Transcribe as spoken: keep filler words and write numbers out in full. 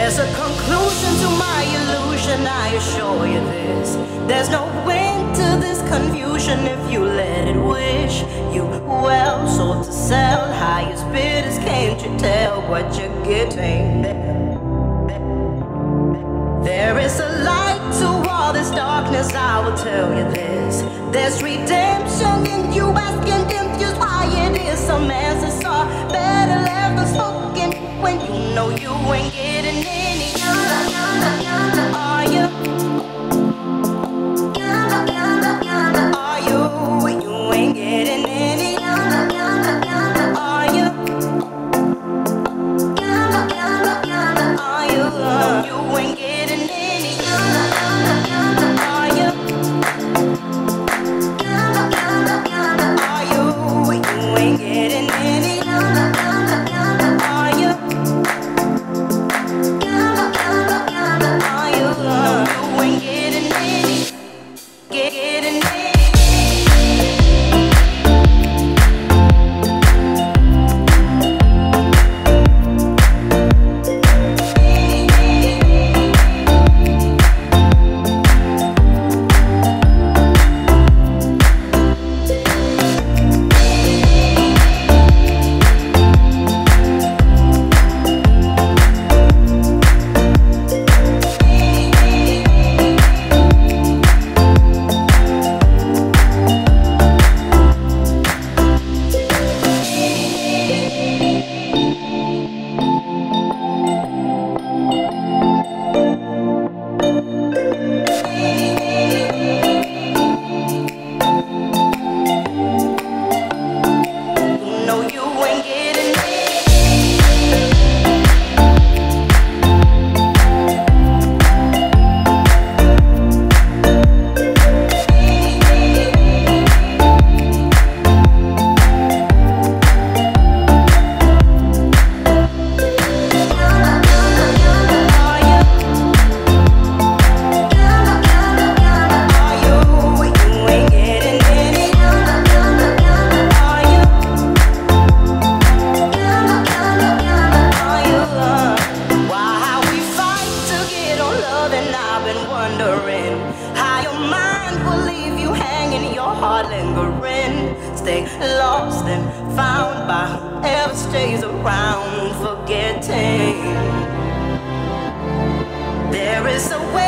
There's a conclusion to my illusion, I assure you this. There's no end to this confusion if you let it wish you well. Sold to sell, highest bidders, can't you tell what you're getting? There is a light to all this darkness, I will tell you this. There's redemption in you, asking confused why it is. Some answers are better left unspoken when you know you ain't getting any. Are you? Are you? You ain't getting any. Are you? Are you? You ain't getting any. Are you? Are you? You ain't getting any. Are you? Are you? No, you ain't getting any. Get getting any. There is a way.